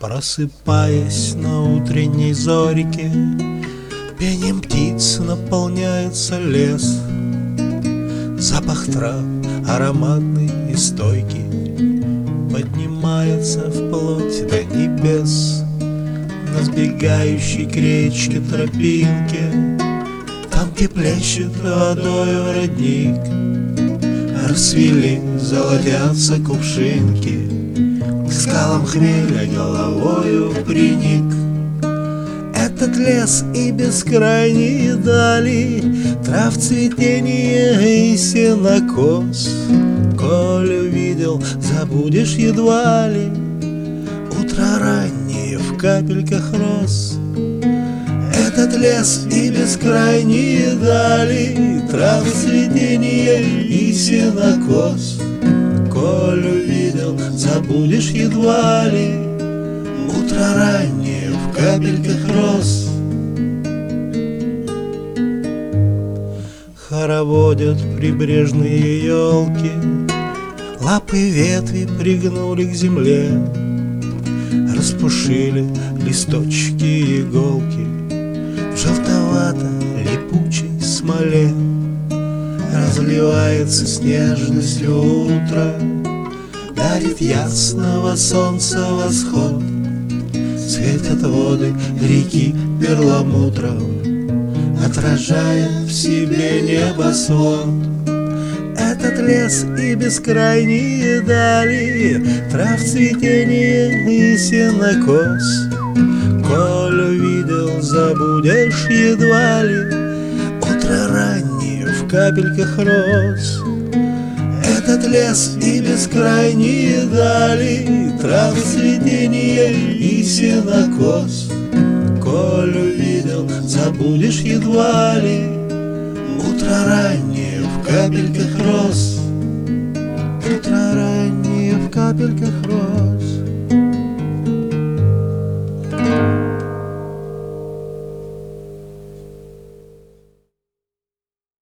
Просыпаясь на утренней зорьке, пением птиц наполняется лес. Запах трав ароматный и стойкий поднимается вплоть до небес. На сбегающей к речке тропинке, там, где плещет водою родник, расцвели, золотятся кувшинки, к скалам хмеля головою приник. Этот лес и бескрайние дали, трав цветение и сенокос. Коль увидел, забудешь едва ли утро раннее в капельках роз. Этот лес и бескрайние дали, трав цветение и сенокос. Коль увидел, забудешь едва ли утро раннее в капельках роз. Хороводят прибрежные елки, лапы ветви пригнули к земле, распушили листочки и иголки в желтовато-липучей смоле. Разливается с нежностью утро, дарит ясного солнца восход. Светят воды реки перламутром, отражая в себе небосвод. Этот лес и бескрайние дали, трав цветение и сенокос. Коль увидел, забудешь едва ли утро раннее в капельках роз. Этот лес и бескрайние дали, трав цветение и сенокос. Коль увидел, забудешь едва ли утро раннее в капельках роз. Утро раннее в капельках роз.